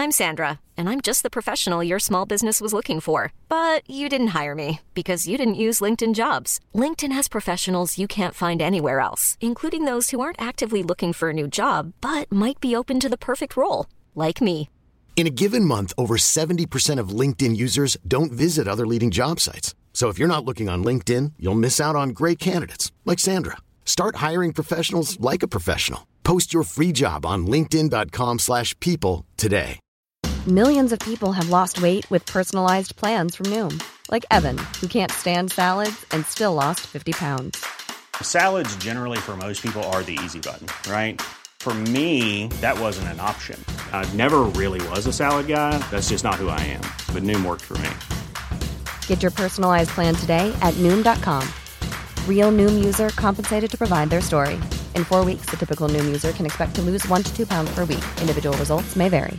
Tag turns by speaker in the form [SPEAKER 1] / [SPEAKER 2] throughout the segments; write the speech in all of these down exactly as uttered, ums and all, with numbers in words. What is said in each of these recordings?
[SPEAKER 1] I'm Sandra, and I'm just the professional your small business was looking for. But you didn't hire me because you didn't use LinkedIn Jobs. LinkedIn has professionals you can't find anywhere else, including those who aren't actively looking for a new job, but might be open to the perfect role, like me.
[SPEAKER 2] In a given month, over seventy percent of LinkedIn users don't visit other leading job sites. So if you're not looking on LinkedIn, you'll miss out on great candidates like Sandra. Start hiring professionals like a professional. Post your free job on linkedin dot com slash people today.
[SPEAKER 3] Millions of people have lost weight with personalized plans from Noom. Like Evan, who can't stand salads and still lost fifty pounds.
[SPEAKER 4] Salads generally for most people are the easy button, right? For me, that wasn't an option. I never really was a salad guy. That's just not who I am. But Noom worked for me.
[SPEAKER 3] Get your personalized plan today at Noom dot com. Real Noom user compensated to provide their story. In four weeks, the typical Noom user can expect to lose one to two pounds per week. Individual results may vary.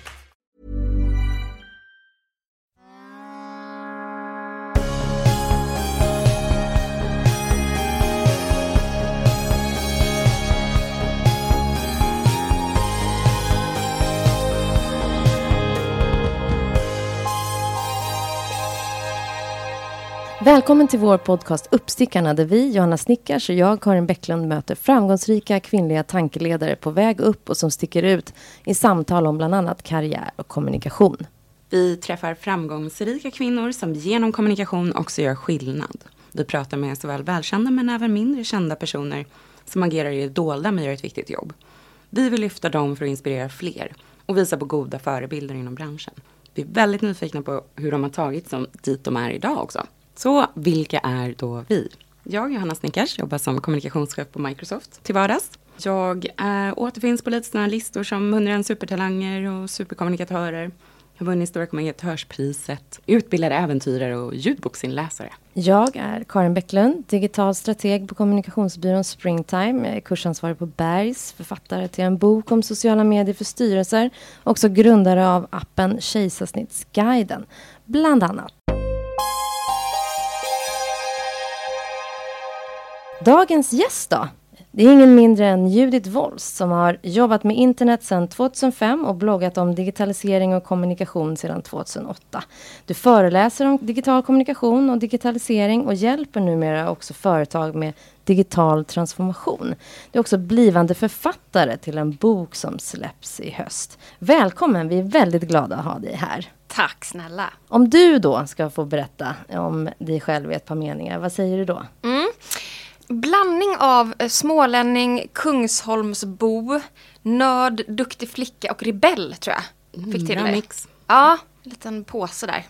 [SPEAKER 5] Välkommen till vår podcast Uppstickarna, där vi, Johanna Snickars och jag, Karin Bäcklund, möter framgångsrika kvinnliga tankeledare på väg upp och som sticker ut i samtal om bland annat karriär och kommunikation.
[SPEAKER 6] Vi träffar framgångsrika kvinnor som genom kommunikation också gör skillnad. Vi pratar med såväl välkända men även mindre kända personer som agerar i det dolda men gör ett viktigt jobb. Vi vill lyfta dem för att inspirera fler och visa på goda förebilder inom branschen. Vi är väldigt nyfikna på hur de har tagit som dit de är idag också. Så vilka är då vi? Jag, Johanna Snickars, jobbar som kommunikationschef på Microsoft till vardags. Jag äh, återfinns på lite sådana listor som hundra och en supertalanger och superkommunikatörer. Jag har vunnit Stora kommunikatörspriset, utbildade äventyrare och ljudboksinläsare.
[SPEAKER 5] Jag är Karin Bäcklund, digital strateg på kommunikationsbyrån Springtime. Jag är kursansvarig på Bergs, författare till en bok om sociala medier för styrelser. Också grundare av appen Kejsarsnittsguiden, bland annat. Dagens gäst då? Det är ingen mindre än Judith Wolfs som har jobbat med internet sedan tjugohundrafem och bloggat om digitalisering och kommunikation sedan tjugohundraåtta. Du föreläser om digital kommunikation och digitalisering och hjälper numera också företag med digital transformation. Du är också blivande författare till en bok som släpps i höst. Välkommen, vi är väldigt glada att ha dig här.
[SPEAKER 7] Tack snälla.
[SPEAKER 5] Om du då ska få berätta om dig själv i ett par meningar, vad säger du då?
[SPEAKER 7] Mm. Blandning av smålänning, Kungsholmsbo, nörd, duktig flicka och rebell, tror jag. Fick till
[SPEAKER 6] mm,
[SPEAKER 7] det.
[SPEAKER 6] Mix.
[SPEAKER 7] Ja, en liten påse där.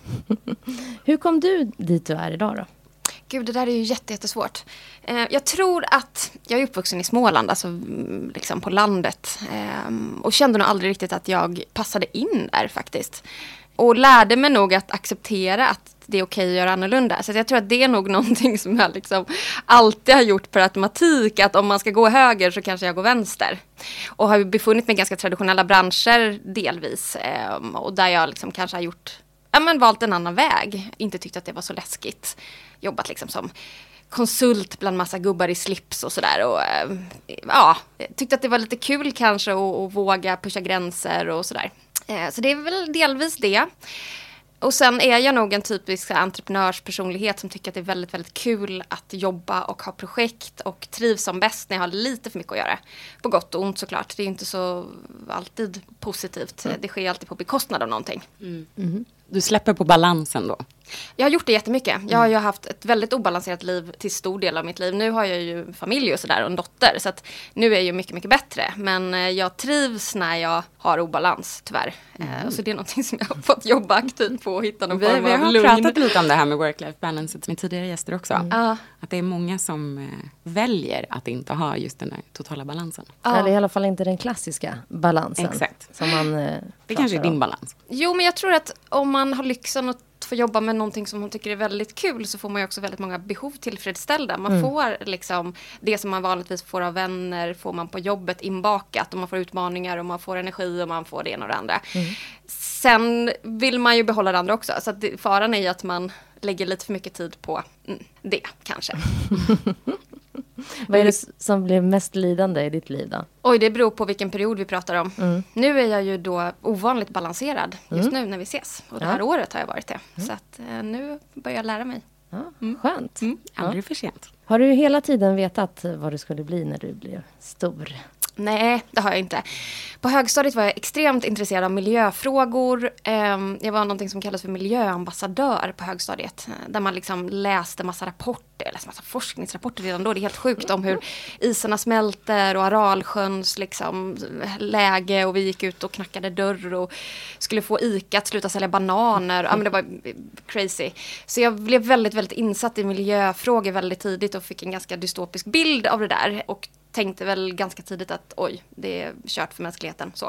[SPEAKER 5] Hur kom du dit du är idag då?
[SPEAKER 7] Gud, det där är ju jätte, jättesvårt. Eh, jag tror att jag är uppvuxen i Småland, alltså liksom på landet. Eh, och kände nog aldrig riktigt att jag passade in där faktiskt. Och lärde mig nog att acceptera att det är okej att göra annorlunda. Så jag tror att det är nog någonting som jag liksom alltid har gjort per automatik. Att om man ska gå höger så kanske jag går vänster. Och har befunnit mig i ganska traditionella branscher delvis. Eh, och där jag liksom kanske har gjort, ja, men valt en annan väg. Inte tyckt att det var så läskigt. Jobbat liksom som konsult bland massa gubbar i slips och sådär. Och eh, ja, tyckte att det var lite kul kanske att, att våga pusha gränser och sådär. Eh, så det är väl delvis det. Och sen är jag nog en typisk entreprenörspersonlighet som tycker att det är väldigt, väldigt kul att jobba och ha projekt och trivs som bäst när jag har lite för mycket att göra. På gott och ont såklart. Det är inte så alltid positivt. Mm. Det sker alltid på bekostnad av någonting.
[SPEAKER 6] Mm. Mm. Du släpper på balansen då?
[SPEAKER 7] Jag har gjort det jättemycket. Jag har ju haft ett väldigt obalanserat liv till stor del av mitt liv. Nu har jag ju familj och sådär och en dotter. Så att nu är jag ju mycket, mycket bättre. Men jag trivs när jag har obalans, tyvärr. Mm. Så det är någonting som jag har fått jobba aktivt på och hitta någon
[SPEAKER 6] vi,
[SPEAKER 7] form
[SPEAKER 6] vi
[SPEAKER 7] av
[SPEAKER 6] har
[SPEAKER 7] lugn.
[SPEAKER 6] pratat lite om det här med work-life balance med tidigare gäster också.
[SPEAKER 7] Mm. Uh.
[SPEAKER 6] Att det är många som eh, väljer att inte ha just den där totala balansen.
[SPEAKER 5] Uh. Eller i alla fall inte den klassiska balansen.
[SPEAKER 6] Exakt.
[SPEAKER 5] Som man, eh,
[SPEAKER 6] det kanske är din balans.
[SPEAKER 7] Jo, men jag tror att om man har lyxen att få jobba med någonting som hon tycker är väldigt kul, så får man ju också väldigt många behov tillfredsställda. Man mm. får liksom det som man vanligtvis får av vänner, får man på jobbet inbakat, och man får utmaningar och man får energi och man får det ena och det andra. Mm. Sen vill man ju behålla det andra också, så att det, faran är ju att man lägger lite för mycket tid på mm, det kanske.
[SPEAKER 5] Vad är det som blir mest lidande i ditt liv då?
[SPEAKER 7] Oj, det beror på vilken period vi pratar om.
[SPEAKER 5] Mm.
[SPEAKER 7] Nu är jag ju då ovanligt balanserad just
[SPEAKER 5] Mm.
[SPEAKER 7] nu när vi ses. Och det
[SPEAKER 5] Ja.
[SPEAKER 7] här året har jag varit det. Så att eh, nu börjar jag lära mig.
[SPEAKER 5] Ja, skönt.
[SPEAKER 6] Mm. Aldrig för sent.
[SPEAKER 5] Har du hela tiden vetat vad du skulle bli när du blev stor?
[SPEAKER 7] Nej, det har jag inte. På högstadiet var jag extremt intresserad av miljöfrågor. Ehm, Jag var någonting som kallas för miljöambassadör på högstadiet. eh, Där man liksom läste massa rapporter, läste massa forskningsrapporter redan då. Det är helt sjukt om hur isarna smälter och Aralsjöns liksom läge. Och vi gick ut och knackade dörr och skulle få Ica att sluta sälja bananer. Ja, men det var crazy. Så jag blev väldigt, väldigt insatt i miljöfrågor väldigt tidigt och fick en ganska dystopisk bild av det där. Och tänkte väl ganska tidigt att oj, det är kört för mänskligheten. Så.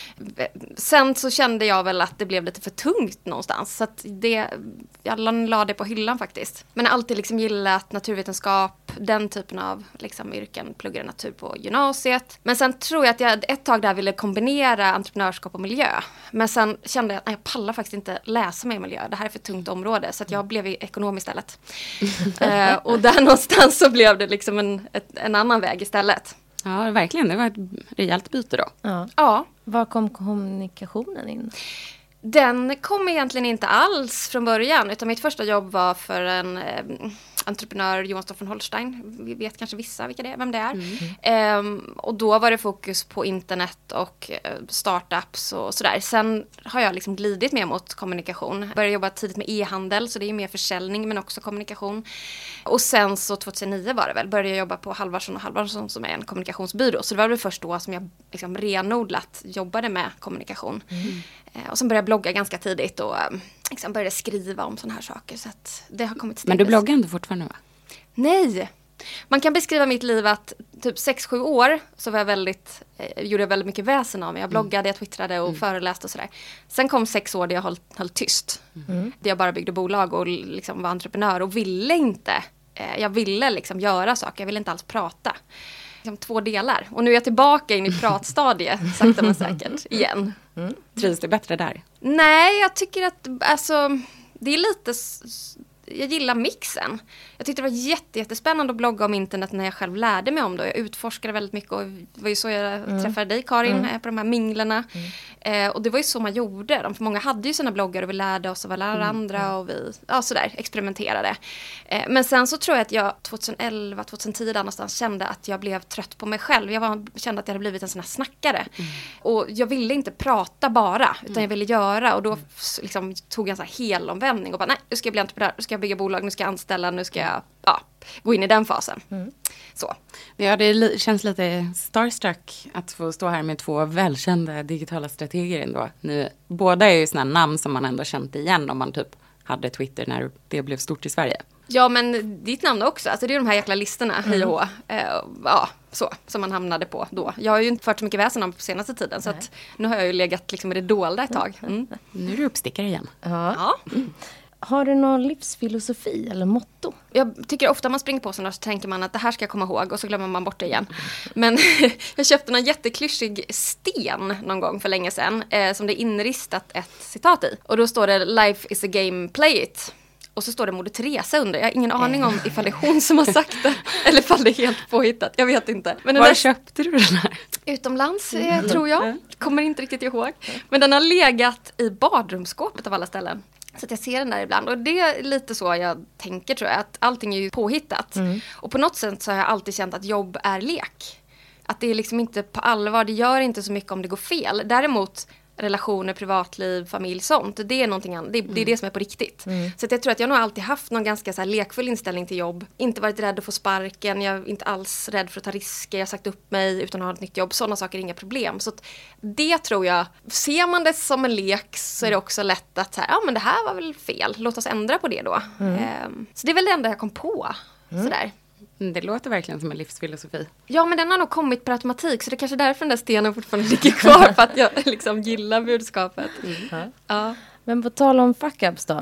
[SPEAKER 7] Sen så kände jag väl att det blev lite för tungt någonstans. Så att det, jag la det på hyllan faktiskt. Men jag har alltid liksom gillat naturvetenskap, den typen av liksom yrken, pluggade natur på gymnasiet. Men sen tror jag att jag ett tag där ville kombinera entreprenörskap och miljö. Men sen kände jag att nej, jag pallar faktiskt inte läsa mig i miljö. Det här är för tungt område. Så att jag blev i ekonom istället. eh, och där någonstans så blev det liksom en, ett, en annan väg istället.
[SPEAKER 6] Ja, verkligen. Det var ett rejält byte då.
[SPEAKER 5] Ja.
[SPEAKER 7] Ja.
[SPEAKER 5] Var kom kommunikationen in?
[SPEAKER 7] Den kom egentligen inte alls från början. Utan mitt första jobb var för en eh, entreprenör, Johan Stoffen Holstein. Vi vet kanske vissa vilka det är, vem det är. Mm. Ehm, och då var det fokus på internet och eh, startups och sådär. Sen har jag liksom glidit mer mot kommunikation. Började jobba tidigt med e-handel, så det är mer försäljning men också kommunikation. Och sen så tjugohundranio var det väl, började jag jobba på Halvarsson och Halvarsson som är en kommunikationsbyrå. Så det var väl först då som jag liksom renodlat jobbade med kommunikation. Mm. Eh, och sen började jag blogga ganska tidigt och eh, liksom började skriva om sådana här saker. Så att det har kommit stegvis.
[SPEAKER 6] Men du bloggar inte fortfarande, va?
[SPEAKER 7] Nej! Man kan beskriva mitt liv att typ sex sju år så var jag väldigt, eh, gjorde jag väldigt mycket väsen av mig. Jag bloggade, jag twittrade och mm. föreläste och sådär. Sen kom sex år där jag höll, höll tyst. Mm. Där jag bara byggde bolag och liksom var entreprenör och ville inte. Eh, jag ville liksom göra saker, jag ville inte alls prata. Liksom två delar. Och nu är jag tillbaka in i pratstadiet, sakta men säkert, igen.
[SPEAKER 6] Mm. Trivs du bättre där?
[SPEAKER 7] Nej, jag tycker att alltså, det är lite... Jag gillar mixen. Jag tyckte det var jätte, jättespännande att blogga om internet när jag själv lärde mig om det. Jag utforskade väldigt mycket och det var ju så jag mm. träffade dig, Karin, mm. på de här minglerna. Mm. Eh, och det var ju så man gjorde. De, för många hade ju sina bloggar och vi lärde oss av varandra mm. och vi ja, sådär, experimenterade. Eh, men sen så tror jag att jag tjugoelva tjugohundratio där någonstans kände att jag blev trött på mig själv. Jag var, kände att jag hade blivit en sån här snackare. Mm. Och jag ville inte prata bara, utan jag ville göra. Och då liksom, tog jag en sån här helomvändning och bara, nej, nu ska jag bli entreprenör, nu ska jag bygga bolag, nu ska jag anställa, nu ska jag ja, gå in i den fasen. Mm. Så.
[SPEAKER 6] Ja, det li- känns lite starstruck att få stå här med två välkända digitala strateger ändå. Ni, båda är ju såna namn som man ändå känt igen om man typ hade Twitter när det blev stort i Sverige.
[SPEAKER 7] Ja, men ditt namn också. Alltså det är de här jäkla listorna, mm. hej och hå. Eh, ja, så, som man hamnade på då. Jag har ju inte fört så mycket väsen om på senaste tiden. Så att nu har jag ju legat liksom i det dolda ett tag. Mm.
[SPEAKER 6] Nu är du uppstickare igen.
[SPEAKER 5] Ja.
[SPEAKER 7] Ja.
[SPEAKER 5] Mm. Har du någon livsfilosofi eller motto?
[SPEAKER 7] Jag tycker ofta man springer på sådana så tänker man att det här ska jag komma ihåg och så glömmer man bort det igen. Men jag köpte en jätteklyschig sten någon gång för länge sedan eh, som det är inristat ett citat i. Och då står det Life is a game, play it. Och så står det Moder Teresa under. Jag har ingen aning om ifall det är hon som har sagt det. Eller ifall det är helt påhittat. Jag vet inte. Men
[SPEAKER 6] var
[SPEAKER 7] där...
[SPEAKER 6] köpte du den här?
[SPEAKER 7] Utomlands, eh, tror jag. Kommer inte riktigt ihåg. Men den har legat i badrumsskåpet av alla ställen. Så att jag ser den där ibland. Och det är lite så jag tänker, tror jag. Att allting är ju påhittat. Mm. Och på något sätt så har jag alltid känt att jobb är lek. Att det är liksom inte på allvar. Det gör inte så mycket om det går fel. Däremot relationer, privatliv, familj, sånt. Det är någonting annat. Det, det är det som är på riktigt. Mm. Så att jag tror att jag nog alltid haft någon ganska så här lekfull inställning till jobb. Inte varit rädd att få sparken. Jag är inte alls rädd för att ta risker. Jag har sagt upp mig utan att ha ett nytt jobb. Sådana saker är inga problem. Så att det tror jag, ser man det som en lek så är det också lätt att så här, ja men det här var väl fel. Låt oss ändra på det då. Mm. Um, så det är väl det enda jag kom på. Mm. Sådär.
[SPEAKER 6] Det låter verkligen som en livsfilosofi.
[SPEAKER 7] Ja, men den har nog kommit per automatik. Så det är kanske därför den där stenen fortfarande ligger kvar. För att jag liksom gillar budskapet. Mm.
[SPEAKER 5] Ja. Ja. Men på tal om fuck-ups då.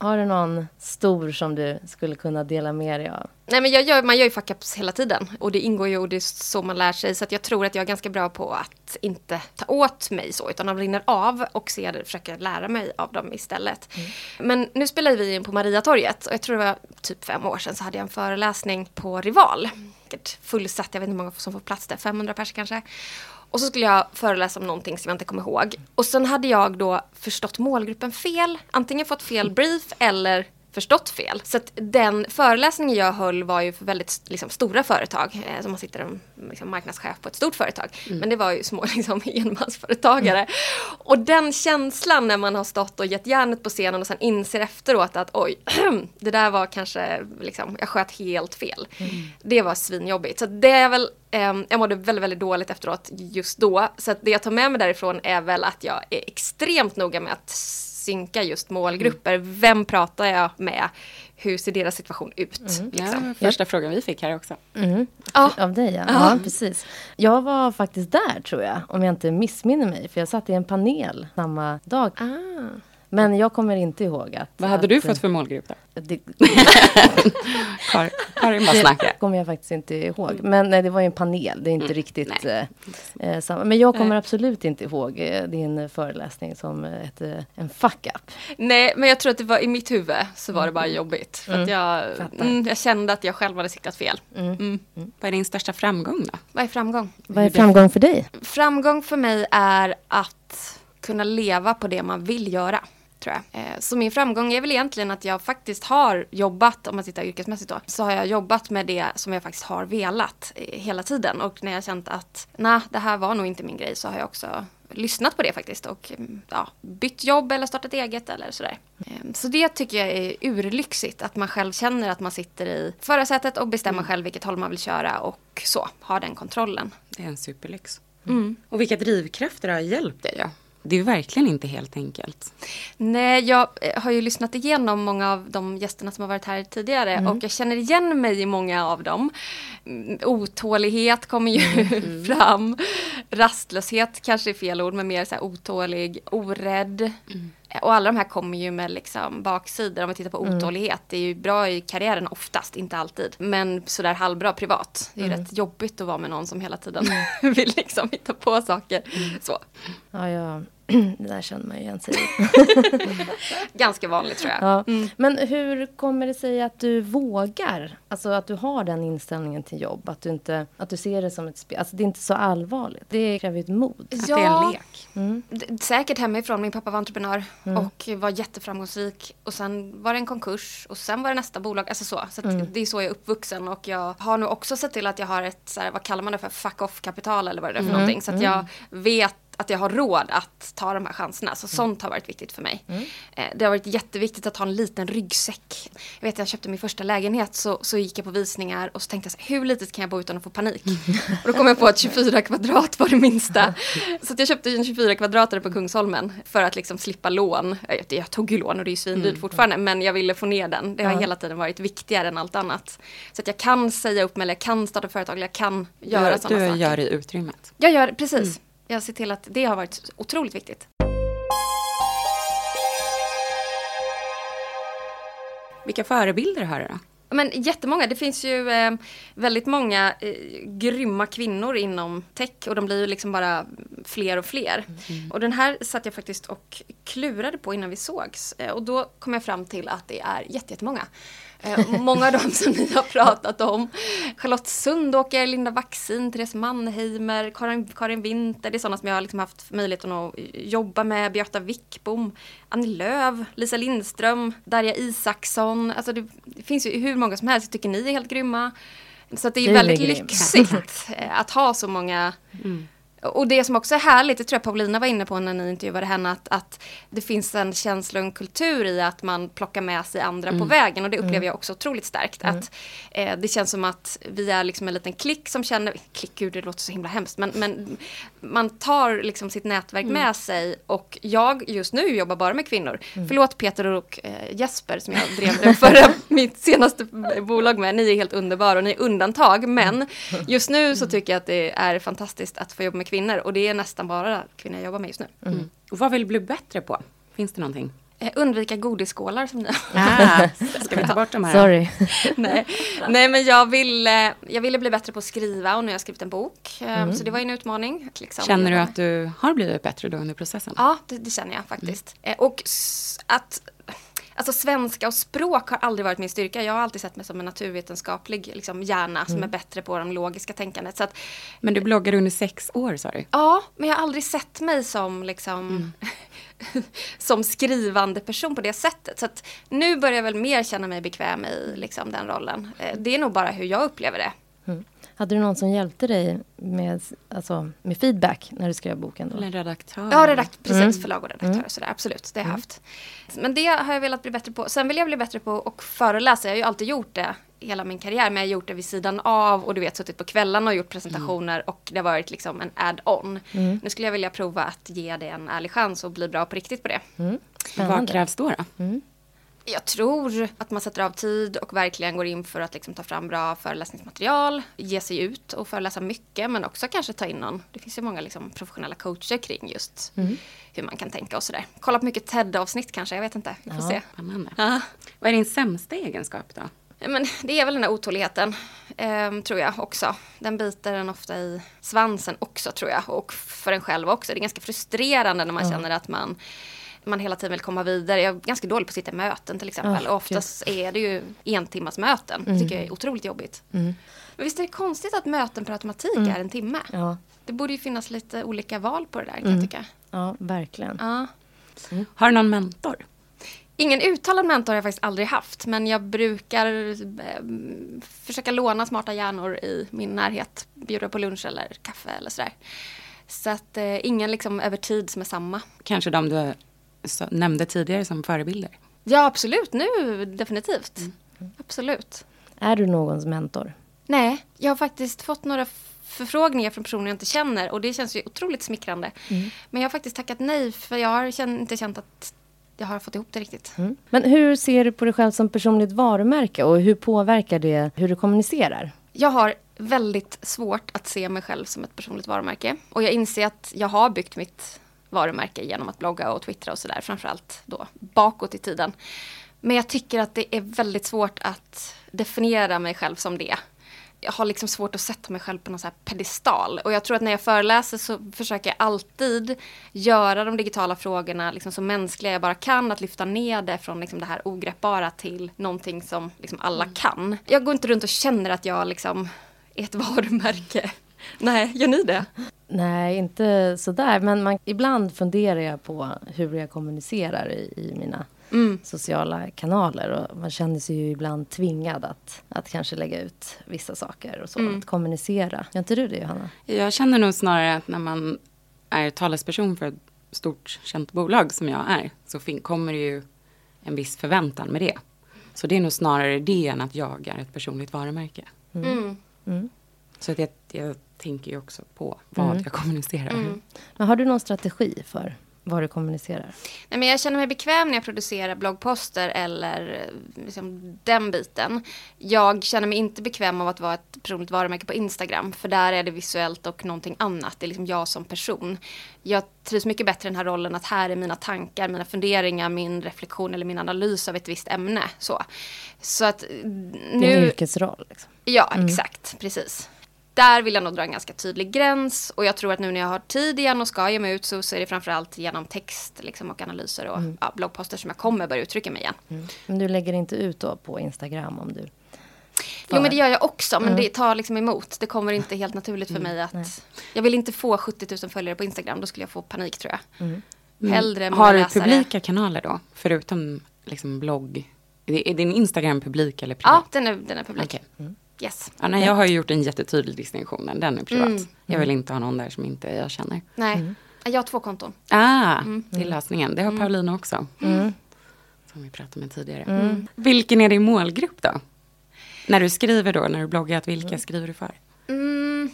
[SPEAKER 5] Har du någon stor som du skulle kunna dela med dig av?
[SPEAKER 7] Nej, men jag gör, man gör ju fuck-ups hela tiden. Och det ingår ju och det är så man lär sig. Så att jag tror att jag är ganska bra på att inte ta åt mig så. Utan de rinner av och se det, försöka lära mig av dem istället. Mm. Men nu spelar vi in på Mariatorget. Och jag tror det var typ fem år sedan så hade jag en föreläsning på Rival. Fullsatt, jag vet inte hur många som får plats där. femhundra pers kanske. Och så skulle jag föreläsa om någonting som jag inte kommer ihåg. Och sen hade jag då förstått målgruppen fel. Antingen fått fel brief eller förstått fel. Så att den föreläsningen jag höll var ju för väldigt liksom, stora företag. Eh, som man sitter en liksom, marknadschef på ett stort företag. Mm. Men det var ju små liksom, enmansföretagare. Mm. Och den känslan när man har stått och gett järnet på scenen och sen inser efteråt att oj, det där var kanske, liksom, jag sköt helt fel. Mm. Det var svinjobbigt. Så det är väl, eh, jag mådde väldigt, väldigt dåligt efteråt just då. Så att det jag tar med mig därifrån är väl att jag är extremt noga med att synka just målgrupper. Mm. Vem pratar jag med? Hur ser deras situation ut?
[SPEAKER 6] Mm.
[SPEAKER 7] Liksom.
[SPEAKER 6] Ja, första ja. frågan vi fick här också.
[SPEAKER 5] Mm. Ja. Av dig, ja. Ja. ja. Precis. Jag var faktiskt där, tror jag. Om jag inte missminner mig. För jag satt i en panel samma dag.
[SPEAKER 7] Ah.
[SPEAKER 5] Men jag kommer inte ihåg att...
[SPEAKER 6] Vad hade
[SPEAKER 5] att,
[SPEAKER 6] du fått för målgrupp då?
[SPEAKER 5] Det,
[SPEAKER 6] Kar, Karin bara snackar.
[SPEAKER 5] Det kommer jag faktiskt inte ihåg. Men nej, det var ju en panel. Det är inte mm. riktigt eh, samma. Men jag kommer nej. absolut inte ihåg eh, din föreläsning som hette en fuck-up.
[SPEAKER 7] Nej, men jag tror att det var i mitt huvud så var det bara jobbigt. För
[SPEAKER 5] mm.
[SPEAKER 7] att jag, mm, jag kände att jag själv hade siktat fel. Mm.
[SPEAKER 6] Mm. Mm. Vad är din största framgång då?
[SPEAKER 7] Vad är framgång?
[SPEAKER 5] Vad är framgång för dig?
[SPEAKER 7] Framgång för mig är att kunna leva på det man vill göra. Tror jag. Så min framgång är väl egentligen att jag faktiskt har jobbat, om man tittar yrkesmässigt då, så har jag jobbat med det som jag faktiskt har velat hela tiden. Och när jag känt att nej, det här var nog inte min grej, så har jag också lyssnat på det faktiskt och ja, bytt jobb eller startat eget eller sådär. Så det tycker jag är urlyxigt, att man själv känner att man sitter i förarsätet och bestämmer mm. själv vilket håll man vill köra och så, har den kontrollen.
[SPEAKER 6] Det är en superlyx.
[SPEAKER 7] Mm.
[SPEAKER 6] Och vilka drivkrafter har hjälpt dig? Ja? Det är ju verkligen inte helt enkelt.
[SPEAKER 7] Nej, jag har ju lyssnat igenom många av de gästerna som har varit här tidigare. Mm. Och jag känner igen mig i många av dem. Otålighet kommer ju mm. fram. Rastlöshet kanske är fel ord, men mer så här otålig, orädd. Mm. Och alla de här kommer ju med liksom baksidor. Om vi tittar på mm. otålighet. Det är ju bra i karriären oftast, inte alltid. Men sådär halvbra privat. Det är ju mm. rätt jobbigt att vara med någon som hela tiden mm. vill liksom hitta på saker. Mm. Så.
[SPEAKER 5] Ja, ja. Det där känner man ju igen sig.
[SPEAKER 7] Ganska vanligt, tror jag.
[SPEAKER 5] Ja. Mm. Men hur kommer det sig att du vågar? Alltså att du har den inställningen till jobb. Att du, inte, att du ser det som ett spel. Alltså det är inte så allvarligt. Det kräver ett mod.
[SPEAKER 7] Ja,
[SPEAKER 6] att det är en lek.
[SPEAKER 7] Mm. D- säkert hemifrån. Min pappa var entreprenör mm. och var jätteframgångsrik. Och sen var det en konkurs. Och sen var det nästa bolag. Alltså så. Så mm. det är så jag är uppvuxen. Och jag har nu också sett till att jag har ett, så här, vad kallar man det för? Fuck-off-kapital eller vad det är för mm. någonting. Så att jag vet att jag har råd att ta de här chanserna. Så sånt har varit viktigt för mig. Mm. Eh, det har varit jätteviktigt att ha en liten ryggsäck. Jag vet att jag köpte min första lägenhet, så, så gick jag på visningar och så tänkte jag så här, hur litet kan jag bo utan att få panik? Och då kom jag på att tjugofyra kvadrat var det minsta. Så att jag köpte en tjugofyra kvadratare på Kungsholmen för att liksom slippa lån. Jag, jag tog ju lån och det är ju svindyrt mm. fortfarande, men jag ville få ner den. Det har ja. hela tiden varit viktigare än allt annat. Så att jag kan säga upp mig, eller jag kan starta företag, eller jag kan göra sådana saker.
[SPEAKER 6] Du gör i utrymmet.
[SPEAKER 7] Jag gör, precis. Mm. Jag ser till att det har varit otroligt viktigt.
[SPEAKER 6] Vilka förebilder har du då?
[SPEAKER 7] Men jättemånga. Det finns ju eh, väldigt många eh, grymma kvinnor inom tech. Och de blir ju liksom bara fler och fler. Mm. Och den här satt jag faktiskt och klurade på innan vi sågs. Eh, och då kom jag fram till att det är jättemånga. Eh, många av dem som ni har pratat om. Charlotte Sundåker, Linda Waxin, Therese Mannheimer, Karin, Karin Winter. Det är sådana som jag har liksom haft möjligheten att jobba med. Beata Wickbom, Annie Lööf, Lisa Lindström, Darja Isaksson. Alltså det, det finns ju hur många som helst. Jag tycker ni är helt grymma. Så att det är
[SPEAKER 5] det
[SPEAKER 7] väldigt
[SPEAKER 5] är
[SPEAKER 7] lyxigt att ha så många... Mm. Och det som också är härligt, det tror jag Paulina var inne på när ni intervjuade henne, att, att det finns en känsla och en kultur i att man plockar med sig andra mm. på vägen. Och det upplever mm. jag också otroligt starkt. Mm. Att eh, det känns som att vi är liksom en liten klick som känner, klick, gud, det låter så himla hemskt, men, men man tar liksom sitt nätverk mm. med sig. Och jag just nu jobbar bara med kvinnor. Mm. Förlåt Peter och eh, Jesper som jag drev det förra, mitt senaste bolag med. Ni är helt underbara och ni är undantag. Men just nu så tycker jag att det är fantastiskt att få jobba med kvinnor, och det är nästan bara kvinnor jag jobbar med just nu.
[SPEAKER 6] Mm. Och vad vill du bli bättre på? Finns det någonting?
[SPEAKER 7] Eh, undvika godisskålar som ni
[SPEAKER 6] Ah, ska vi ta bort de här?
[SPEAKER 5] Sorry.
[SPEAKER 7] Nej. Nej, men jag ville, jag ville bli bättre på att skriva och nu har jag skrivit en bok. Mm. Så det var en utmaning. Liksom.
[SPEAKER 6] Känner du att du har blivit bättre då under processen?
[SPEAKER 7] Ja, det, det känner jag faktiskt. Mm. Och s- att... Alltså svenska och språk har aldrig varit min styrka. Jag har alltid sett mig som en naturvetenskaplig liksom, hjärna mm. som är bättre på de logiska tänkandet. Så att,
[SPEAKER 6] men du bloggade under sex år, sa du?
[SPEAKER 7] Ja, men jag har aldrig sett mig som, liksom, mm. som skrivande person på det sättet. Så att nu börjar jag väl mer känna mig bekväm i liksom, den rollen. Det är nog bara hur jag upplever det.
[SPEAKER 5] Mm. Hade du någon som hjälpte dig med, alltså, med feedback när du skrev boken? Då?
[SPEAKER 6] Eller en redaktör?
[SPEAKER 7] Ja, redakt- precis.
[SPEAKER 5] Mm.
[SPEAKER 7] Förlag och redaktör.
[SPEAKER 5] Mm.
[SPEAKER 7] Sådär, absolut, det har jag
[SPEAKER 5] Mm.
[SPEAKER 7] haft. Men det har jag velat bli bättre på. Sen vill jag bli bättre på att föreläsa. Jag har ju alltid gjort det hela min karriär. Men jag har gjort det vid sidan av. Och du vet, suttit på kvällarna och gjort presentationer. Mm. Och det har varit liksom en add-on. Mm. Nu skulle jag vilja prova att ge det en ärlig chans och bli bra på riktigt på det.
[SPEAKER 5] Mm.
[SPEAKER 6] Vad krävs då då?
[SPEAKER 5] Mm.
[SPEAKER 7] Jag tror att man sätter av tid och verkligen går in för att liksom ta fram bra föreläsningsmaterial. Ge sig ut och föreläsa mycket, men också kanske ta in någon. Det finns ju många liksom professionella coacher kring just mm. hur man kan tänka och sådär. Kolla på mycket TED-avsnitt kanske, jag vet inte. Vi får
[SPEAKER 5] ja,
[SPEAKER 7] se.
[SPEAKER 6] Spännande. Ja. Vad är din sämsta egenskap då?
[SPEAKER 7] Men det är väl den här otåligheten, eh, tror jag också. Den biter den ofta i svansen också, tror jag. Och för en själv också. Det är ganska frustrerande när man mm. känner att man... man hela tiden vill komma vidare. Jag är ganska dålig på att sitta i möten till exempel. Oh, oftast God. är det ju en timmas möten. Mm. Det tycker jag är otroligt jobbigt. Mm. Men visst är det konstigt att möten per automatik mm. är en timme? Ja. Det borde ju finnas lite olika val på det där, kan mm. jag tycka.
[SPEAKER 5] Ja, verkligen.
[SPEAKER 7] Ja.
[SPEAKER 6] Mm. Har du någon mentor?
[SPEAKER 7] Ingen uttalad mentor har jag faktiskt aldrig haft. Men jag brukar eh, försöka låna smarta hjärnor i min närhet. Bjuda på lunch eller kaffe eller sådär. Så att eh, ingen liksom över tid som är samma.
[SPEAKER 6] Kanske de du så, nämnde tidigare som förebilder?
[SPEAKER 7] Ja, absolut. Nu definitivt. Mm. Mm. Absolut.
[SPEAKER 5] Är du någons mentor?
[SPEAKER 7] Nej, jag har faktiskt fått några förfrågningar från personer jag inte känner. Och det känns ju otroligt smickrande. Mm. Men jag har faktiskt tackat nej, för jag har känt, inte känt att jag har fått ihop det riktigt. Mm.
[SPEAKER 5] Men hur ser du på dig själv som personligt varumärke? Och hur påverkar det hur du kommunicerar?
[SPEAKER 7] Jag har väldigt svårt att se mig själv som ett personligt varumärke. Och jag inser att jag har byggt mitt varumärke genom att blogga och twittra och sådär. Framförallt då bakåt i tiden. Men jag tycker att det är väldigt svårt att definiera mig själv som det. Jag har liksom svårt att sätta mig själv på någon så här pedestal. Och jag tror att när jag föreläser så försöker jag alltid göra de digitala frågorna liksom så mänskliga jag bara kan. Att lyfta ner det från liksom det här ogreppbara till någonting som liksom alla kan. Jag går inte runt och känner att jag liksom är ett varumärke. Nej, gör ni det?
[SPEAKER 5] Nej, inte sådär. Men man, ibland funderar jag på hur jag kommunicerar i, i mina mm. sociala kanaler. Och man känner sig ju ibland tvingad att, att kanske lägga ut vissa saker och så. Mm. Att kommunicera. Gör inte du det, Johanna?
[SPEAKER 6] Jag känner nog snarare att när man är talesperson för ett stort känt bolag som jag är. Så fin- kommer det ju en viss förväntan med det. Så det är nog snarare det än att jag är ett personligt varumärke.
[SPEAKER 7] Mm. Mm.
[SPEAKER 5] Mm.
[SPEAKER 6] Så att jag, jag tänker ju också på vad mm. jag kommunicerar.
[SPEAKER 7] Mm.
[SPEAKER 5] Men har du någon strategi för vad du kommunicerar?
[SPEAKER 7] Nej, men jag känner mig bekväm när jag producerar bloggposter eller liksom den biten. Jag känner mig inte bekväm av att vara ett personligt varumärke på Instagram. För där är det visuellt och någonting annat. Det är liksom jag som person. Jag trivs mycket bättre i den här rollen att här är mina tankar, mina funderingar, min reflektion eller min analys av ett visst ämne. Så, så att nu...
[SPEAKER 5] Det är en yrkesroll liksom.
[SPEAKER 7] Ja, mm. exakt. Precis. Där vill jag nog dra en ganska tydlig gräns. Och jag tror att nu när jag har tid igen och ska ge mig ut så, så är det framförallt genom text liksom, och analyser och mm. ja, bloggposter som jag kommer börja uttrycka mig igen.
[SPEAKER 5] Mm. Men du lägger inte ut då på Instagram om du... För...
[SPEAKER 7] Jo, men det gör jag också. Men mm. det tar liksom emot. Det kommer inte helt naturligt för mig att... Nej. Jag vill inte få sjuttio tusen följare på Instagram. Då skulle jag få panik, tror jag. Mm. Hellre
[SPEAKER 6] mm. Har du läsare. Publika kanaler då? Förutom liksom blogg. Är din Instagram publik eller privat?
[SPEAKER 7] Ja, den är, den är publik.
[SPEAKER 6] Okay. Mm.
[SPEAKER 7] Yes.
[SPEAKER 6] Ja, nej, jag har ju gjort en jättetydlig distinktion. Den är privat. Mm. Jag vill inte ha någon där som inte jag känner.
[SPEAKER 7] Nej, mm. jag har två konton.
[SPEAKER 6] Ah, mm. det är lösningen. Det har mm. Paulina också. Mm. Som vi pratade med tidigare. Mm. Vilken är din målgrupp då? När du skriver då, när du bloggar, vilka mm. skriver du för?
[SPEAKER 7] Mm,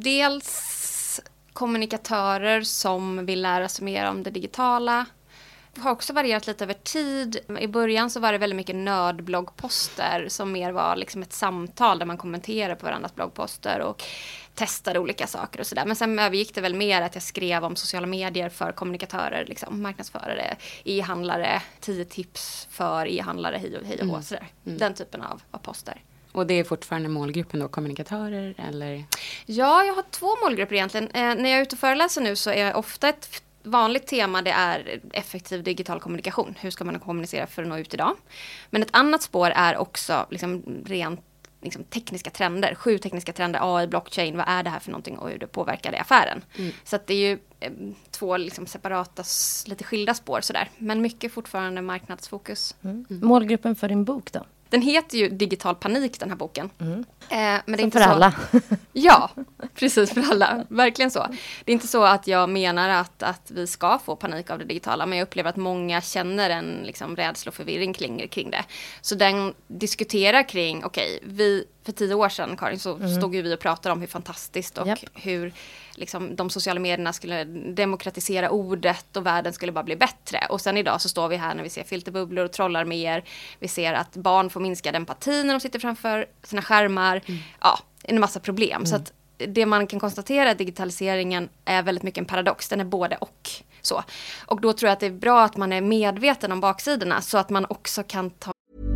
[SPEAKER 7] dels kommunikatörer som vill lära sig mer om det digitala. har också varierat lite över tid. I början så var det väldigt mycket nördbloggposter som mer var liksom ett samtal där man kommenterade på varandras bloggposter och testade olika saker och sådär. Men sen övergick det väl mer att jag skrev om sociala medier för kommunikatörer, liksom, marknadsförare, e-handlare, tio tips för e-handlare, hej och, hej och mm. sådär. Mm. Den typen av, av poster.
[SPEAKER 6] Och det är fortfarande målgruppen då, kommunikatörer eller?
[SPEAKER 7] Ja, jag har två målgrupper egentligen. Eh, när jag är ute och föreläser nu så är ofta ett vanligt tema det är effektiv digital kommunikation. Hur ska man kommunicera för att nå ut idag? Men ett annat spår är också liksom rent liksom tekniska trender. Sju tekniska trender, A I, blockchain, vad är det här för någonting och hur det påverkar det affären. Mm. Så att det är ju eh, två liksom separata, lite skilda spår sådär. Men mycket fortfarande marknadsfokus.
[SPEAKER 5] Mm. Mm. Målgruppen för din bok då?
[SPEAKER 7] Den heter ju Digital panik, den här boken. Mm. Eh, men det är
[SPEAKER 5] som
[SPEAKER 7] inte
[SPEAKER 5] för
[SPEAKER 7] så...
[SPEAKER 5] alla.
[SPEAKER 7] Ja, precis för alla. Verkligen så. Det är inte så att jag menar att, att vi ska få panik av det digitala. Men jag upplever att många känner en liksom, rädsla och förvirring kring, kring det. Så den diskuterar kring, okej, okay, vi för tio år sedan, Karin, så mm. stod ju vi och pratade om hur fantastiskt och yep. hur liksom, de sociala medierna skulle demokratisera ordet och världen skulle bara bli bättre. Och sen idag så står vi här när vi ser filterbubblor och trollarméer. Vi ser att barn får minskad empati när de sitter framför sina skärmar. Mm. Ja, en massa problem. Mm. Så att det man kan konstatera är att digitaliseringen är väldigt mycket en paradox. Den är både och. Så. Och då tror jag att det är bra att man är medveten om baksidorna så att man också kan ta.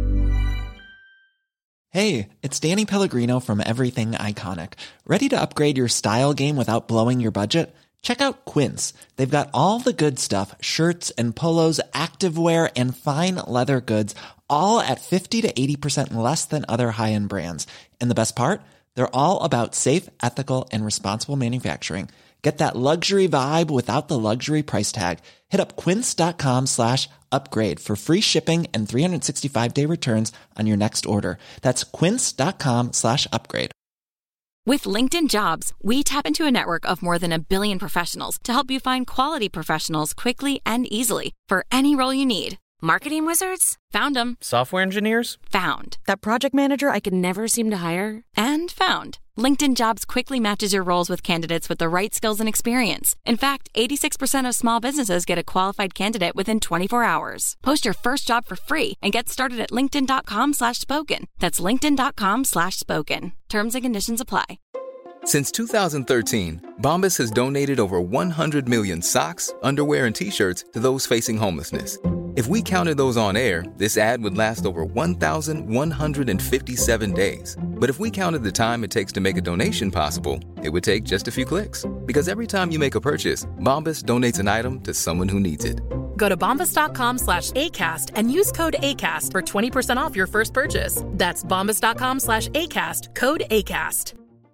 [SPEAKER 8] Hey, it's Danny Pellegrino from Everything Iconic. Ready to upgrade your style game without blowing your budget? Check out Quince. They've got all the good stuff, shirts and polos, activewear and fine leather goods, all at fifty to eighty percent less than other high-end brands. And the best part? They're all about safe, ethical and responsible manufacturing. Get that luxury vibe without the luxury price tag. Hit up quince.com slash upgrade for free shipping and three sixty-five day returns on your next order. That's quince.com slash upgrade.
[SPEAKER 9] With LinkedIn Jobs, we tap into a network of more than a billion professionals to help you find quality professionals quickly and easily for any role you need. Marketing wizards? Found them.
[SPEAKER 10] Software engineers?
[SPEAKER 9] Found. That project manager I could never seem to hire? And found. LinkedIn Jobs quickly matches your roles with candidates with the right skills and experience. In fact, eighty-six percent of small businesses get a qualified candidate within twenty-four hours. Post your first job for free and get started at linkedin.com slash spoken. That's linkedin.com slash spoken. Terms and conditions apply.
[SPEAKER 11] Since two thousand thirteen, Bombas has donated over one hundred million socks, underwear, and T-shirts to those facing homelessness. If we counted those on air, this ad would last over one thousand one hundred fifty-seven days. But if we counted the time it takes to make a donation possible, it would take just a few clicks. Because every time you make a purchase, Bombas donates an item to someone who needs it.
[SPEAKER 12] Go to bombas.com slash ACAST and use code ACAST for twenty percent off your first purchase. That's bombas.com slash ACAST, code ACAST.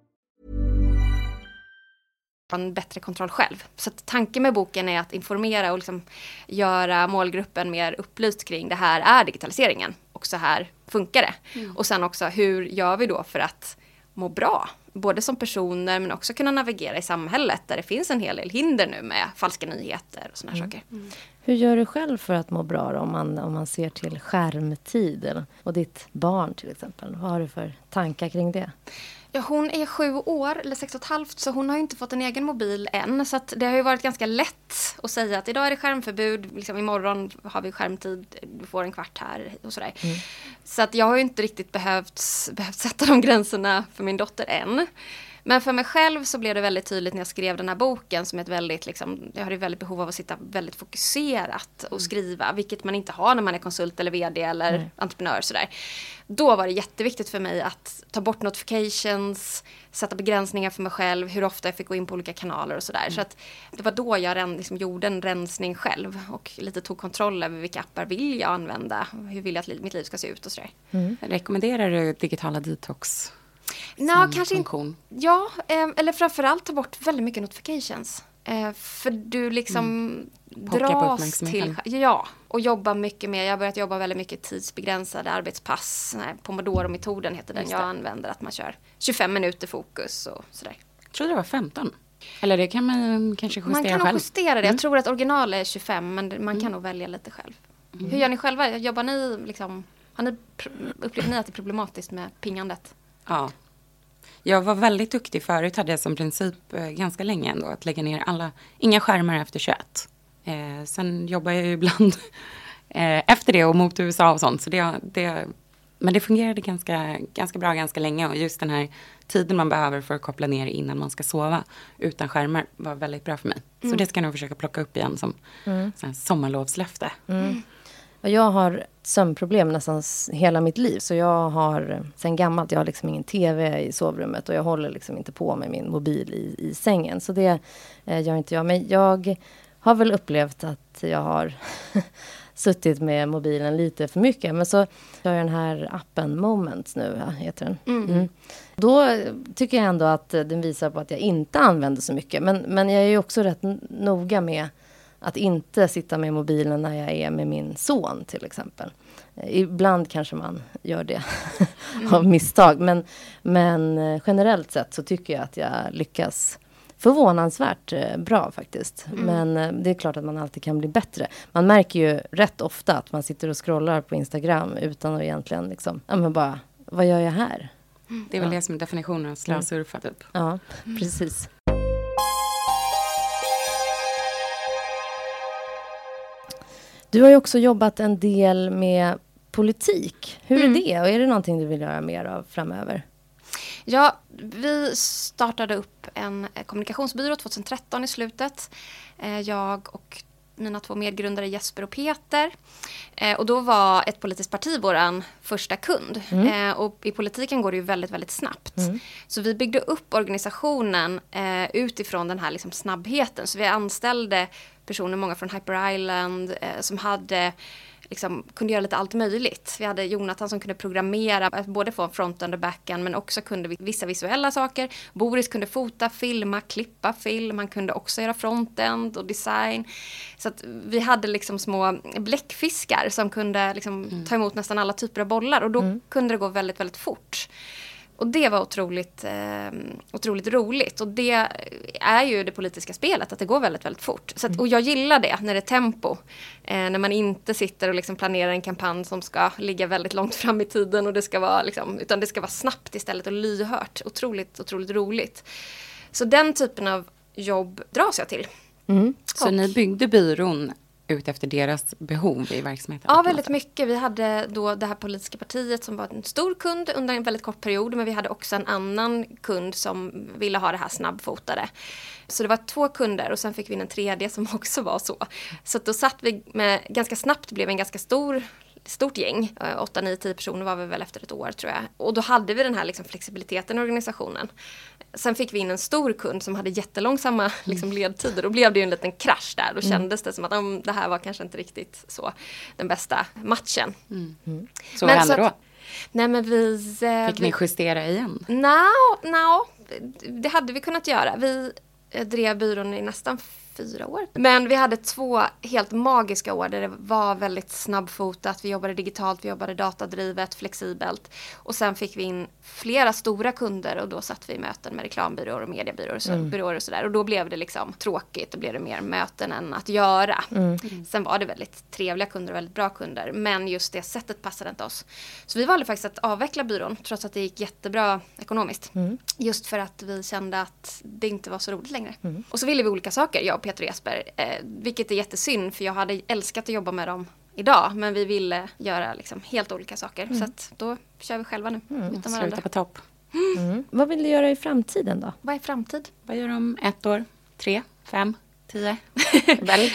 [SPEAKER 7] En bättre kontroll själv. Så att tanken med boken är att informera och liksom göra målgruppen mer upplyst kring det här är digitaliseringen och så här funkar det. Mm. Och sen också hur gör vi då för att må bra? Både som personer men också kunna navigera i samhället där det finns en hel del hinder nu med falska nyheter och såna här mm. saker. Mm.
[SPEAKER 5] Hur gör du själv för att må bra då, om man, om man ser till skärmtid och ditt barn till exempel? Vad har du för tankar kring det?
[SPEAKER 7] Ja, hon är sju år, eller sex och ett halvt, så hon har ju inte fått en egen mobil än. Så att det har ju varit ganska lätt att säga att idag är det skärmförbud, liksom imorgon har vi skärmtid, du får en kvart här och sådär. Mm. Så att jag har ju inte riktigt behövt, behövt sätta de gränserna för min dotter än. Men för mig själv så blev det väldigt tydligt när jag skrev den här boken som ett väldigt, liksom, jag hade väldigt behov av att sitta väldigt fokuserat och skriva, vilket man inte har när man är konsult eller vd eller mm. entreprenör sådär. Då var det jätteviktigt för mig att ta bort notifications, sätta begränsningar för mig själv, hur ofta jag fick gå in på olika kanaler och sådär. Mm. Så att det var då jag ren, liksom, gjorde en rensning själv och lite tog kontroll över vilka appar vill jag använda, hur vill jag att mitt liv ska se ut och sådär.
[SPEAKER 6] Mm. Rekommenderar du digitala detox?
[SPEAKER 7] Nej, kanske inte. Ja, eh, eller framförallt ta bort väldigt mycket notifications. Eh, för du liksom mm. dras till... Ja, och jobba mycket mer. Jag har börjat jobba väldigt mycket tidsbegränsade arbetspass. Pomodoro-metoden heter den jag använder. Att man kör tjugofem minuter fokus och sådär.
[SPEAKER 6] Jag tror det var femton. Eller det kan man kanske justera själv.
[SPEAKER 7] Man kan
[SPEAKER 6] själv.
[SPEAKER 7] nog justera det. Mm. Jag tror att original är tjugofem, men man mm. kan nog välja lite själv. Mm. Hur gör ni själva? Jobbar ni liksom... Har ni, upplever ni att det är problematiskt med pingandet?
[SPEAKER 6] Ja. Jag var väldigt duktig förut, hade jag som princip eh, ganska länge ändå, att lägga ner alla, inga skärmar efter tjugoett. Eh, sen jobbar jag ju ibland eh, efter det och mot U S A och sånt. Så det, det, men det fungerade ganska, ganska bra ganska länge. Och just den här tiden man behöver för att koppla ner innan man ska sova utan skärmar var väldigt bra för mig. Mm. Så det ska jag nog försöka plocka upp igen som mm. sån här sommarlovslöfte.
[SPEAKER 5] Mm. Jag har sömnproblem nästan hela mitt liv. Så jag har sen gammalt, jag har liksom ingen tv i sovrummet. Och jag håller liksom inte på med min mobil i, i sängen. Så det eh, gör inte jag. Men jag har väl upplevt att jag har suttit med mobilen lite för mycket. Men så har jag den här appen Moments nu, ja, heter den. Mm. Mm. Då tycker jag ändå att den visar på att jag inte använder så mycket. Men, men jag är ju också rätt noga med att inte sitta med mobilen när jag är med min son till exempel. Ibland kanske man gör det mm. av misstag. Men, men generellt sett så tycker jag att jag lyckas förvånansvärt bra faktiskt. Mm. Men det är klart att man alltid kan bli bättre. Man märker ju rätt ofta att man sitter och scrollar på Instagram utan att egentligen liksom, ja men bara, vad gör jag här?
[SPEAKER 6] Mm. Det är väl ja. det som är definitionen av slösurfa typ.
[SPEAKER 5] Ja, precis. Du har ju också jobbat en del med politik. Hur mm. är det? Och är det någonting du vill göra mer av framöver?
[SPEAKER 7] Ja, vi startade upp en kommunikationsbyrå tjugohundratretton i slutet. Jag och mina två medgrundare Jesper och Peter. Och då var ett politiskt parti våran första kund. Mm. Och i politiken går det ju väldigt, väldigt snabbt. Mm. Så vi byggde upp organisationen utifrån den här liksom snabbheten. Så vi anställde personer, många från Hyper Island, som hade... Liksom, kunde göra lite allt möjligt. Vi hade Jonathan som kunde programmera både från fronten och backen, men också kunde vissa visuella saker. Boris kunde fota, filma, klippa film. Han kunde också göra frontend och design. Så att vi hade liksom små bläckfiskar som kunde liksom mm. ta emot nästan alla typer av bollar. Och då mm. kunde det gå väldigt, väldigt fort. Och det var otroligt, eh, otroligt roligt. Och det är ju det politiska spelet, att det går väldigt, väldigt fort. Så att, och jag gillar det när det är tempo. Eh, när man inte sitter och liksom planerar en kampanj som ska ligga väldigt långt fram i tiden. Och det ska vara liksom, utan det ska vara snabbt istället och lyhört. Otroligt, otroligt roligt. Så den typen av jobb dras jag till.
[SPEAKER 6] Mm. Så och, ni byggde byrån ut efter deras behov i verksamheten?
[SPEAKER 7] Ja, väldigt mycket. Vi hade då det här politiska partiet som var en stor kund under en väldigt kort period. Men vi hade också en annan kund som ville ha det här snabbfotade. Så det var två kunder och sen fick vi in en tredje som också var så. Så då satt vi med, ganska snabbt blev en ganska stor... stort gäng, åtta, nio, tio personer var vi väl efter ett år tror jag. Och då hade vi den här liksom flexibiliteten i organisationen. Sen fick vi in en stor kund som hade jättelångsamma liksom, ledtider. Då blev det ju en liten krasch där. Då kändes det som att om, det här var kanske inte riktigt så den bästa matchen.
[SPEAKER 6] Mm. Mm. Så vad hände då?
[SPEAKER 7] Nej, men vi...
[SPEAKER 6] Fick
[SPEAKER 7] vi,
[SPEAKER 6] ni justera igen?
[SPEAKER 7] Nej, no, no, det hade vi kunnat göra. Vi drev byrån i nästan fyra år. Men vi hade två helt magiska år där det var väldigt snabbfotat. Vi jobbade digitalt, vi jobbade datadrivet, flexibelt. Och sen fick vi in flera stora kunder och då satt vi i möten med reklambyråer och mediebyråer och, så, mm. byråer och sådär. Och då blev det liksom tråkigt, då blev det mer möten än att göra. Mm. Sen var det väldigt trevliga kunder och väldigt bra kunder. Men just det sättet passade inte oss. Så vi valde faktiskt att avveckla byrån trots att det gick jättebra ekonomiskt. Mm. Just för att vi kände att det inte var så roligt längre. Mm. Och så ville vi olika saker, jag och Peter och Jesper. Eh, vilket är jättesynd för jag hade älskat att jobba med dem idag. Men vi ville göra liksom helt olika saker. Mm. Så att då kör vi själva nu. Mm. Utan
[SPEAKER 6] Sluta på topp.
[SPEAKER 5] Mm. Mm. Vad vill du göra i framtiden då?
[SPEAKER 7] Vad är framtid?
[SPEAKER 6] Vad gör du om ett år? Tre? Fem? Tio? Väl?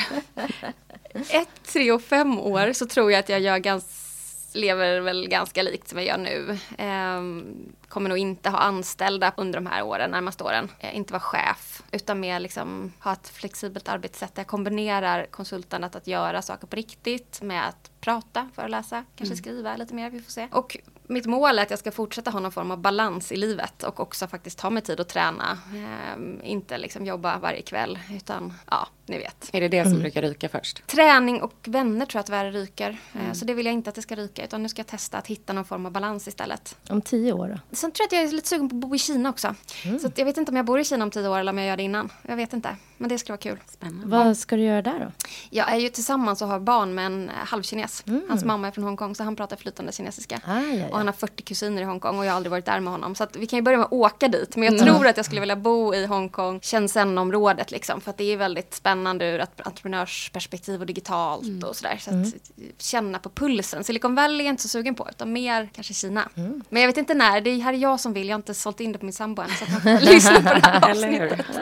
[SPEAKER 7] ett, tre och fem år så tror jag att jag gör ganska lever väl ganska likt som jag gör nu. Eh, kommer nog inte ha anställda under de här åren, närmaste åren. Eh, inte vara chef, utan mer liksom ha ett flexibelt arbetssätt. Jag kombinerar konsultandet att göra saker på riktigt med att prata, föreläsa, kanske mm. skriva lite mer, vi får se. Och mitt mål är att jag ska fortsätta ha någon form av balans i livet och också faktiskt ta mig tid att träna. Eh, inte liksom jobba varje kväll, utan ja, ni vet.
[SPEAKER 6] Är det det som mm. brukar ryka först?
[SPEAKER 7] Träning och vänner tror jag att värre ryker. Mm. Eh, så det vill jag inte att det ska ryka, utan nu ska jag testa att hitta någon form av balans istället.
[SPEAKER 5] Om tio år då?
[SPEAKER 7] Sen tror jag att jag är lite sugen på att bo i Kina också. Mm. Så att jag vet inte om jag bor i Kina om tio år eller om jag gör det innan. Jag vet inte, men det ska vara kul.
[SPEAKER 5] Spännande. Vad ska du göra där då?
[SPEAKER 7] Jag är ju tillsammans och har barn med en halvkines. Mm. Hans mamma är från Hongkong så han pratar flytande kinesiska. Ah, ja, ja. Och han har fyrtio kusiner i Hongkong och jag har aldrig varit där med honom. Så att vi kan ju börja med att åka dit. Men jag mm. tror att jag skulle vilja bo i Hongkong, Shenzhen-området liksom. För att det är väldigt spännande spännande ur ett entreprenörsperspektiv och digitalt
[SPEAKER 5] Mm.
[SPEAKER 7] och sådär. Så att
[SPEAKER 5] Mm.
[SPEAKER 7] känna på pulsen. Silicon Valley är jag inte så sugen på, utan mer kanske Kina.
[SPEAKER 5] Mm.
[SPEAKER 7] Men jag vet inte när, det är här är jag som vill, jag har inte sålt in det på min sambo än, så att man får lyssna på det här
[SPEAKER 6] Eller hur?
[SPEAKER 7] avsnittet.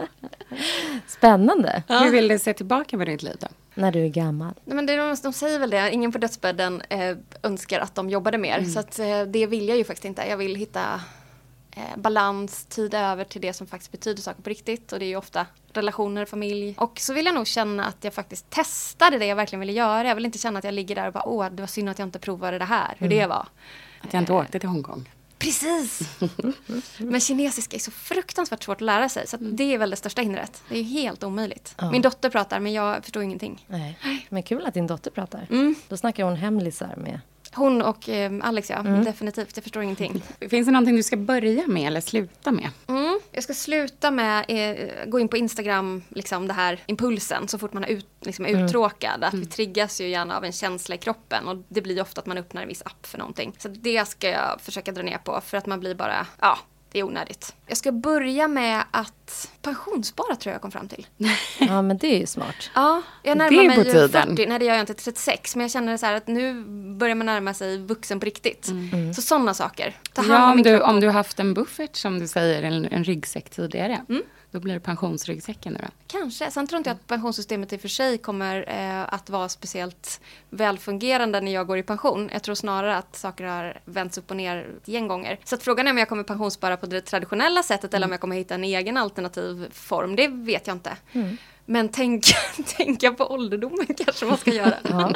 [SPEAKER 5] Spännande.
[SPEAKER 7] Ja.
[SPEAKER 6] Hur vill du se tillbaka på ditt liv då?
[SPEAKER 5] När du är gammal.
[SPEAKER 7] Nej, men det, de, de säger väl det, ingen på dödsbädden eh, önskar att de jobbade mer.
[SPEAKER 6] Mm.
[SPEAKER 7] Så att, eh, det vill jag ju faktiskt inte. Jag vill hitta eh, balans, tid över till det som faktiskt betyder saker på riktigt. Och det är ju ofta relationer, familj. Och så vill jag nog känna att jag faktiskt testade det jag verkligen ville göra. Jag vill inte känna att jag ligger där och bara, åh, det var synd att jag inte provade det här. Hur
[SPEAKER 5] Mm.
[SPEAKER 7] det var.
[SPEAKER 6] Att jag inte åkte till Hongkong.
[SPEAKER 7] Precis! Men kinesiska är så fruktansvärt svårt att lära sig. Så att det är väl det största hindret. Det är helt omöjligt.
[SPEAKER 5] Ja.
[SPEAKER 7] Min dotter pratar, men jag förstår ingenting.
[SPEAKER 5] Nej. Men kul att din dotter pratar.
[SPEAKER 7] Mm.
[SPEAKER 5] Då snackar hon hemlisar med...
[SPEAKER 7] Hon och eh, Alex, ja.
[SPEAKER 5] Mm.
[SPEAKER 7] Definitivt. Jag förstår ingenting.
[SPEAKER 6] Finns det någonting du ska börja med eller sluta med?
[SPEAKER 7] Mm. Jag ska sluta med eh, gå in på Instagram, liksom det här impulsen, så fort man är ut, liksom är
[SPEAKER 5] Mm.
[SPEAKER 7] uttråkad. Att
[SPEAKER 6] Mm.
[SPEAKER 7] vi triggas ju gärna av en känsla i kroppen, och det blir ju ofta att man öppnar en viss app för någonting. Så det ska jag försöka dra ner på, för att man blir bara, ja, det är onödigt. Jag ska börja med att pensionsspara, tror jag kom fram till.
[SPEAKER 5] Ja, men det är ju smart.
[SPEAKER 7] Ja, jag
[SPEAKER 6] Det
[SPEAKER 7] närmar
[SPEAKER 6] är
[SPEAKER 7] mig
[SPEAKER 6] på
[SPEAKER 7] ju
[SPEAKER 6] tiden.
[SPEAKER 7] fyrtio. Nej, det gör jag inte, trettiosex. Men jag känner så här att nu börjar man närma sig vuxen på riktigt.
[SPEAKER 5] Mm.
[SPEAKER 7] Så sådana saker. Ta hand
[SPEAKER 6] Ja,
[SPEAKER 7] om
[SPEAKER 6] om
[SPEAKER 7] min
[SPEAKER 6] du,
[SPEAKER 7] kropp.
[SPEAKER 6] om du har haft en buffert som du säger, en, en ryggsäck tidigare.
[SPEAKER 7] Mm.
[SPEAKER 6] Då blir det pensionsryggsäcken nu då.
[SPEAKER 7] Kanske. Sen tror inte jag att pensionssystemet i och för sig kommer eh, att vara speciellt välfungerande när jag går i pension. Jag tror snarare att saker har vänts upp och ner ett gäng gånger. Så att frågan är om jag kommer pensionsspara på det traditionella sättet eller om jag kommer hitta en egen alternativ form. Det vet jag inte.
[SPEAKER 5] Mm.
[SPEAKER 7] Men tänka, tänka på ålderdomen kanske man ska göra.
[SPEAKER 5] Ja.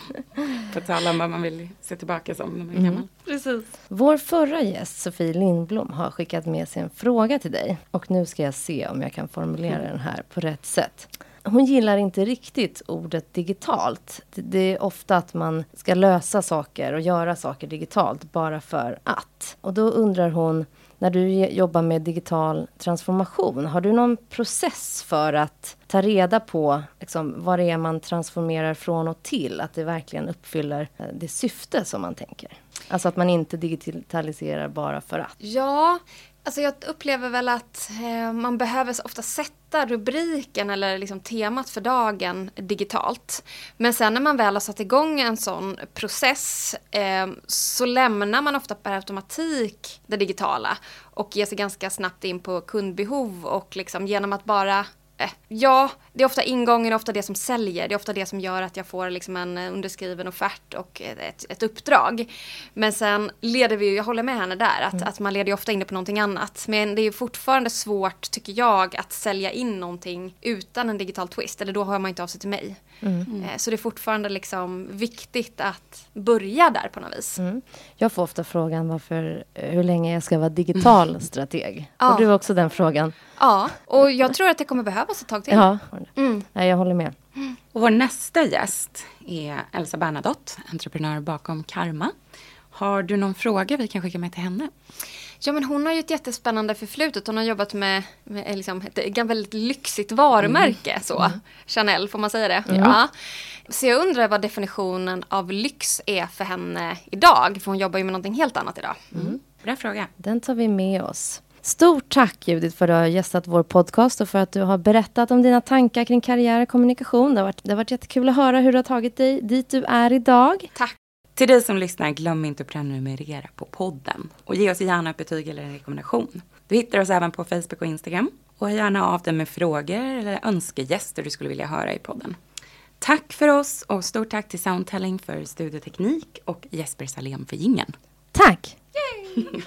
[SPEAKER 6] På tal om vad man vill se tillbaka som när man är
[SPEAKER 5] Mm.
[SPEAKER 6] gammal.
[SPEAKER 7] Precis.
[SPEAKER 5] Vår förra gäst, Sofie Lindblom, har skickat med sig en fråga till dig. Och nu ska jag se om jag kan formulera den här på rätt sätt. Hon gillar inte riktigt ordet digitalt. Det- Det är ofta att man ska lösa saker och göra saker digitalt bara för att. Och då undrar hon, när du ge- jobbar med digital transformation, har du någon process för att ta reda på liksom, vad det är man transformerar från och till? Att det verkligen uppfyller eh, det syfte som man tänker. Alltså att man inte digitaliserar bara för att.
[SPEAKER 7] Ja, alltså jag upplever väl att eh, man behöver så ofta sätta rubriken eller liksom temat för dagen digitalt. Men sen när man väl har satt igång en sån process eh, så lämnar man ofta per automatik det digitala och ger sig ganska snabbt in på kundbehov, och liksom genom att bara Eh, ja, det är ofta ingången, ofta det som säljer. Det är ofta det som gör att jag får liksom en eh, underskriven offert och ett, ett uppdrag. Men sen leder vi ju, jag håller med henne där, att, att man leder ju ofta in det på någonting annat. Men det är ju fortfarande svårt, tycker jag, att sälja in någonting utan en digital twist. Eller då hör man inte av sig till mig.
[SPEAKER 5] Mm.
[SPEAKER 7] Eh, så det är fortfarande liksom viktigt att börja där på något vis.
[SPEAKER 5] Mm. Jag får ofta frågan varför, eh, hur länge jag ska vara digital strateg.
[SPEAKER 7] Ja.
[SPEAKER 5] Och du har också den frågan.
[SPEAKER 7] Ja, och jag tror att det kommer behövas ett tag till.
[SPEAKER 5] Ja,
[SPEAKER 7] Mm.
[SPEAKER 5] Nej, jag håller med.
[SPEAKER 6] Och vår nästa gäst är Elsa Bernadotte, entreprenör bakom Karma. Har du någon fråga vi kan skicka med till henne?
[SPEAKER 7] Ja, men hon har ju ett jättespännande förflutet. Hon har jobbat med, med liksom ett väldigt lyxigt varumärke.
[SPEAKER 5] Mm.
[SPEAKER 7] Så.
[SPEAKER 5] Mm.
[SPEAKER 7] Chanel, får man säga det?
[SPEAKER 5] Mm.
[SPEAKER 7] Ja. Så jag undrar vad definitionen av lyx är för henne idag. För hon jobbar ju med någonting helt annat idag.
[SPEAKER 6] Mm. Bra fråga.
[SPEAKER 5] Den tar vi med oss. Stort tack Judith för att du har gästat vår podcast och för att du har berättat om dina tankar kring karriär och kommunikation. Det har varit, det har varit jättekul att höra hur du har tagit dig dit du är idag.
[SPEAKER 7] Tack.
[SPEAKER 6] Till dig som lyssnar, glöm inte att prenumerera på podden. Och ge oss gärna ett betyg eller en rekommendation. Du hittar oss även på Facebook och Instagram. Och hör gärna av dig med frågor eller önskegäster du skulle vilja höra i podden. Tack för oss och stort tack till Soundtelling för studioteknik och Jesper Salem för jingeln.
[SPEAKER 5] Tack!
[SPEAKER 7] Yay!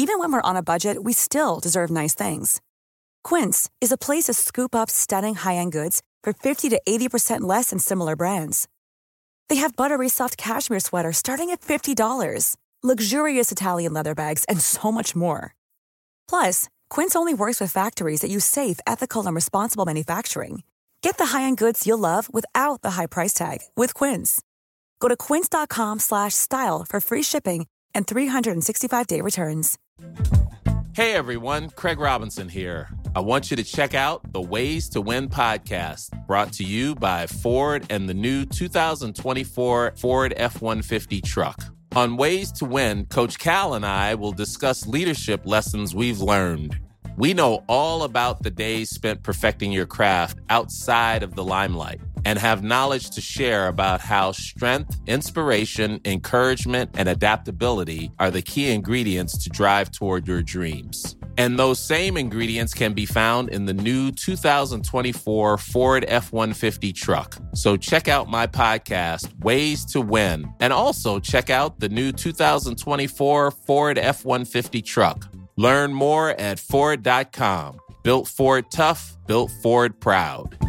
[SPEAKER 10] Even when we're on a budget, we still deserve nice things. Quince is a place to scoop up stunning high-end goods for fifty to eighty percent less than similar brands. They have buttery soft cashmere sweaters starting at fifty dollars, luxurious Italian leather bags, and so much more. Plus, Quince only works with factories that use safe, ethical, and responsible manufacturing. Get the high-end goods you'll love without the high price tag with Quince. Go to quince.com slash style for free shipping and three sixty-five day returns.
[SPEAKER 13] Hey everyone, Craig Robinson here. I want you to check out the Ways to Win podcast, brought to you by Ford and the new two thousand twenty-four Ford F one fifty truck. On Ways to Win, Coach Cal and I will discuss leadership lessons we've learned. We know all about the days spent perfecting your craft outside of the limelight and have knowledge to share about how strength, inspiration, encouragement, and adaptability are the key ingredients to drive toward your dreams. And those same ingredients can be found in the new two thousand twenty-four Ford F one fifty truck. So check out my podcast, Ways to Win, and also check out the new two thousand twenty-four Ford F one fifty truck. Learn more at Ford dot com. Built Ford tough, built Ford proud.